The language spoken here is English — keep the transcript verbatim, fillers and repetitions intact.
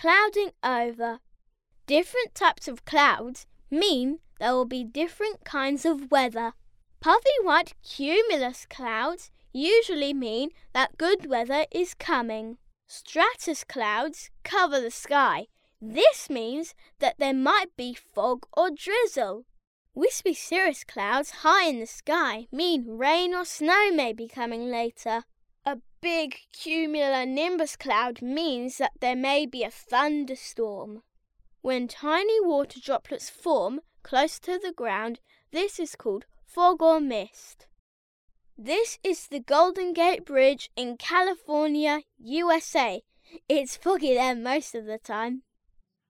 clouding over. Different types of clouds mean there will be different kinds of weather. Puffy white cumulus clouds usually mean that good weather is coming. Stratus clouds cover the sky. This means that there might be fog or drizzle. Wispy cirrus clouds high in the sky mean rain or snow may be coming later. A big cumulonimbus cloud means that there may be a thunderstorm. When tiny water droplets form close to the ground, this is called fog or mist. This is the Golden Gate Bridge in California, U S A. It's foggy there most of the time.